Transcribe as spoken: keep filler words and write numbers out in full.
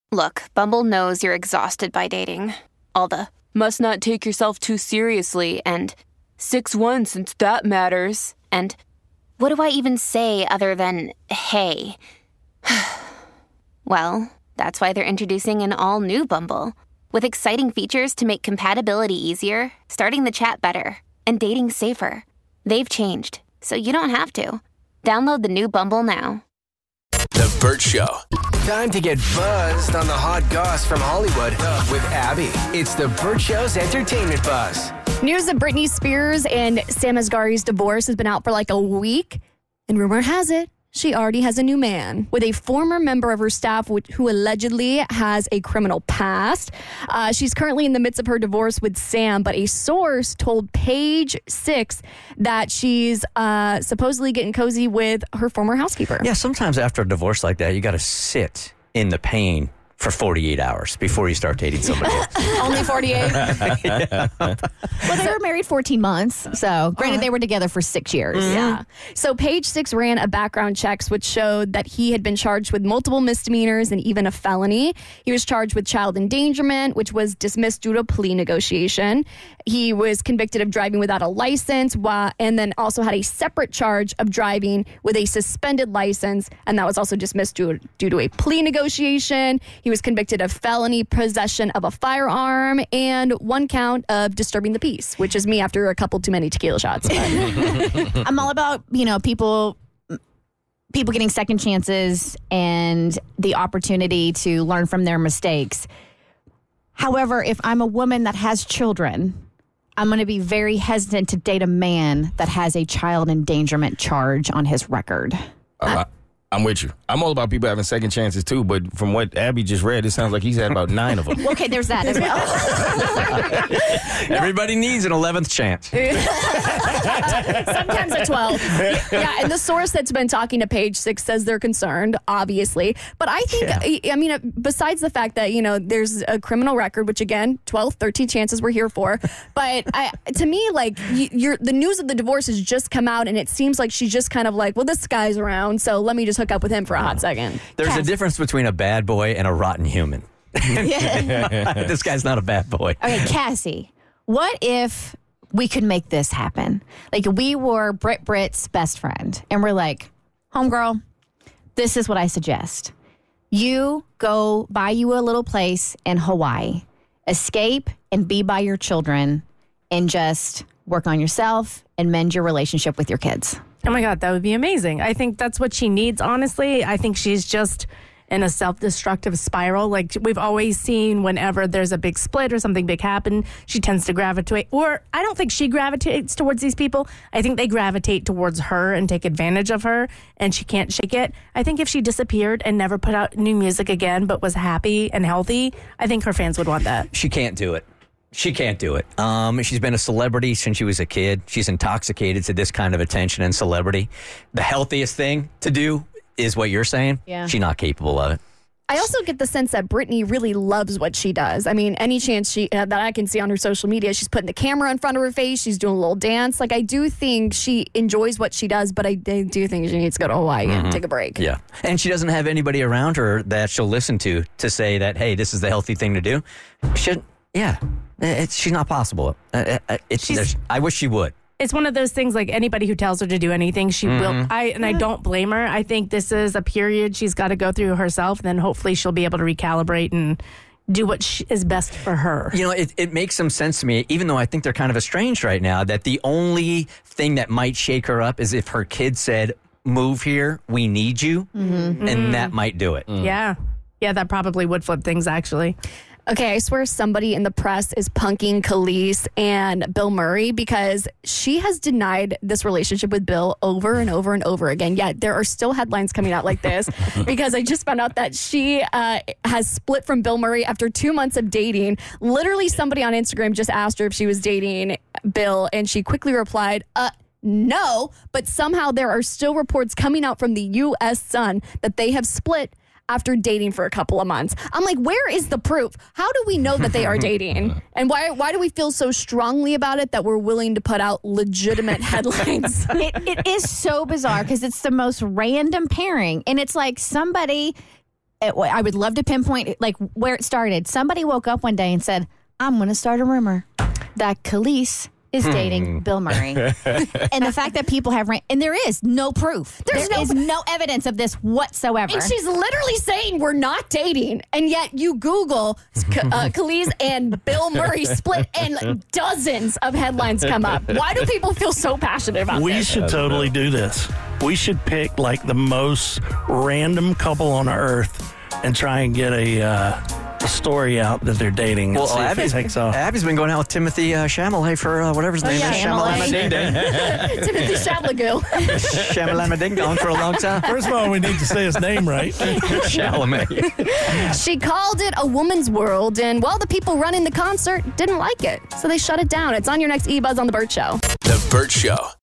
Look, Bumble knows you're exhausted by dating. All the must not take yourself too seriously and six one since that matters. And what do I even say other than hey? Well, that's why they're introducing an all-new Bumble with exciting features to make compatibility easier, starting the chat better, and dating safer. They've changed, so you don't have to. Download the new Bumble now. The Burt Show. Time to get buzzed on the hot goss from Hollywood with Abby. It's the Burt Show's entertainment buzz. News of Britney Spears and Sam Asghari's divorce has been out for like a week, and rumor has it she already has a new man with a former member of her staff who allegedly has a criminal past. Uh, she's currently in the midst of her divorce with Sam, but a source told Page Six that she's uh, supposedly getting cozy with her former housekeeper. Yeah, sometimes after a divorce like that, you got to sit in the pain for forty-eight hours before you start dating somebody else. Only forty-eight? Yeah. Well, they were married fourteen months, so granted uh-huh. they were together for six years. Mm-hmm. Yeah. So Page Six ran a background checks which showed that he had been charged with multiple misdemeanors and even a felony. He was charged with child endangerment, which was dismissed due to plea negotiation. He was convicted of driving without a license, while, and then also had a separate charge of driving with a suspended license, and that was also dismissed due, due to a plea negotiation. He was convicted of felony possession of a firearm and one count of disturbing the peace, which is me after a couple too many tequila shots. I'm all about, you know, people people getting second chances and the opportunity to learn from their mistakes. However, if I'm a woman that has children, I'm going to be very hesitant to date a man that has a child endangerment charge on his record. Uh, I'm with you. I'm all about people having second chances, too, but from what Abby just read, it sounds like he's had about nine of them. Okay, there's that as well. Everybody needs an eleventh chance. Sometimes a twelve. Yeah, and the source that's been talking to Page Six says they're concerned, obviously. But I think, yeah. I mean, besides the fact that, you know, there's a criminal record, which, again, twelve, thirteen chances we're here for. But I, to me, like, you're, the news of the divorce has just come out, and it seems like she's just kind of like, well, this guy's around, so let me just hook up with him for a hot second. There's Cass. a difference between a bad boy and a rotten human. This guy's not a bad boy. Okay, Cassie, what if we could make this happen? Like, we were Brit Brit's best friend, and we're like, homegirl, this is what I suggest. You go buy you a little place in Hawaii, escape and be by your children, and just work on yourself and mend your relationship with your kids. Oh my God, that would be amazing. I think that's what she needs, honestly. I think she's just in a self-destructive spiral. Like we've always seen whenever there's a big split or something big happen, she tends to gravitate. Or I don't think she gravitates towards these people. I think they gravitate towards her and take advantage of her, and she can't shake it. I think if she disappeared and never put out new music again but was happy and healthy, I think her fans would want that. She can't do it. She can't do it. Um, she's been a celebrity since she was a kid. She's intoxicated to this kind of attention and celebrity. The healthiest thing to do is what you're saying. Yeah. She's not capable of it. I also get the sense that Britney really loves what she does. I mean, any chance she uh, that I can see on her social media, she's putting the camera in front of her face. She's doing a little dance. Like, I do think she enjoys what she does, but I, I do think she needs to go to Hawaii mm-hmm. and take a break. Yeah. And she doesn't have anybody around her that she'll listen to to say that, hey, this is the healthy thing to do. She, yeah. It's, she's not possible. Uh, it's, she's, I wish she would. It's one of those things, like anybody who tells her to do anything, she mm-hmm. will. I And I don't blame her. I think this is a period she's got to go through herself. And then hopefully she'll be able to recalibrate and do what she, is best for her. You know, it, it makes some sense to me, even though I think they're kind of estranged right now, that the only thing that might shake her up is if her kid said, move here, we need you. Mm-hmm. And mm-hmm. that might do it. Mm. Yeah. Yeah, that probably would flip things, actually. Okay, I swear somebody in the press is punking Khalees and Bill Murray because she has denied this relationship with Bill over and over and over again. Yet there are still headlines coming out like this because I just found out that she uh, has split from Bill Murray after two months of dating. Literally, somebody on Instagram just asked her if she was dating Bill, and she quickly replied, uh, no, but somehow there are still reports coming out from the U S Sun that they have split after dating for a couple of months. I'm like, where is the proof? How do we know that they are dating? And why why do we feel so strongly about it that we're willing to put out legitimate headlines? it, it is so bizarre because it's the most random pairing. And it's like somebody it, I would love to pinpoint like where it started. Somebody woke up one day and said, I'm going to start a rumor that Khalees is dating Bill Murray. And the fact that people have ran- and there is no proof. There's there no- is no evidence of this whatsoever. And she's literally saying we're not dating, and yet you Google uh, Khalees and Bill Murray split, and dozens of headlines come up. Why do people feel so passionate about We this? should totally do this. We should pick like the most random couple on earth and try and get a, uh, a story out that they're dating and Well, see if it Abby's, takes off. Abby's been going out with Timothy uh, Chalamet for uh, whatever his name yeah, is. Chalamet. Ding Ding. Timothy Chalamet. Chalamet Ding Dong for a long time. First of all, we need to say his name right. Chalamet. She called it a woman's world, and well, the people running the concert didn't like it, so they shut it down. It's on your next E-Buzz on The Burt Show. The Burt Show.